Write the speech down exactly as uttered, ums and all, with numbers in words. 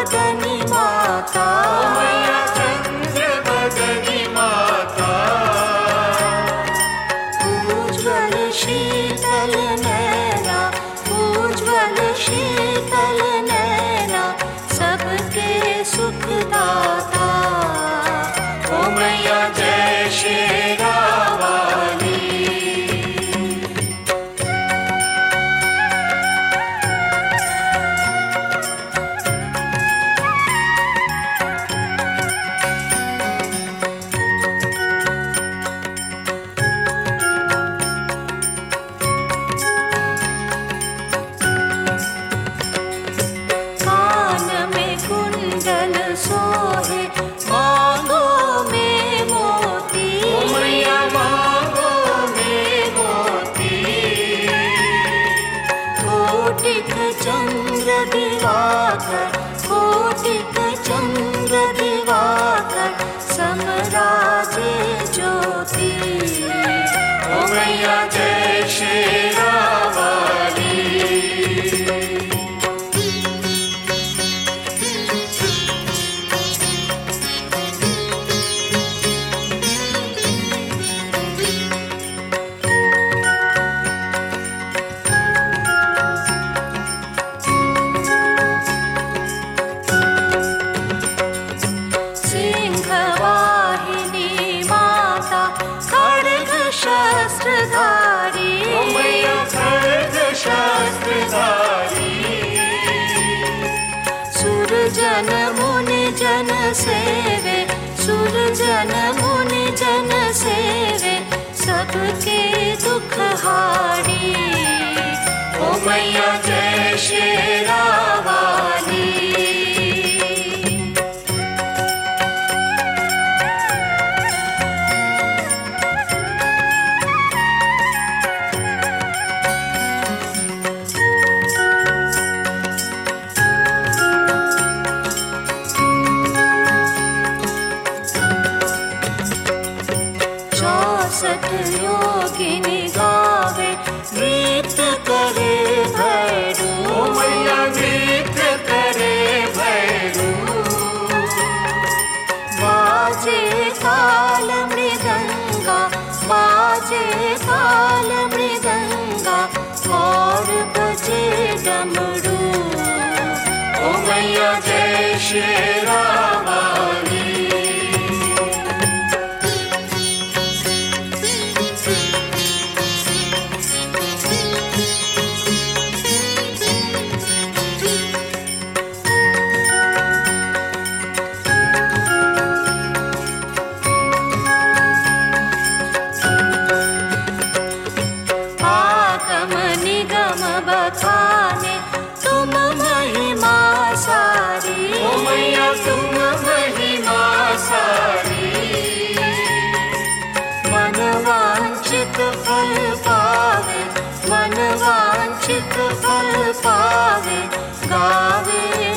बदनी माता, मैया चंद्र बदनी माता, उज्ज्वल शीतल नैना, उज्ज्वल शीतल नैना, सबके सुखदाता। ओ मैया जय शेरा वाली। कान में कुंडल सोहे, मांगों में मोती, ओ मैया मांगों में मोती, कोटिक चंद्र दिवाकर, कोटिक चंद्र दिवाकर, समराजे ज्योति। ओ मैया जय शेरा वाली। सिंहवाहिनी माता, खड्ग शस्त्रधारी, ओ मैया खड्ग शस्त्रधारी, सुरजन मुनि जन सेवे, सुरजन मुनि जन सेवे, सबके दुख हारी। ओ मैया जय शेरा वाली। चौसठ योगिनी गावे, नृत्य करे भैरू, ओ मैया नृत्य करे भैरू, बाजे ताल मृदंगा, बाजे ताल मृदंगा, और बजे डमरू। ओ मैया जय शेरा वाली। आगम निगम बखाने, तुम महिमा सारी, ओ मैया तुम महिमा सारी, मन वांछित फल पावे, मन वांछित फल पावे, गावे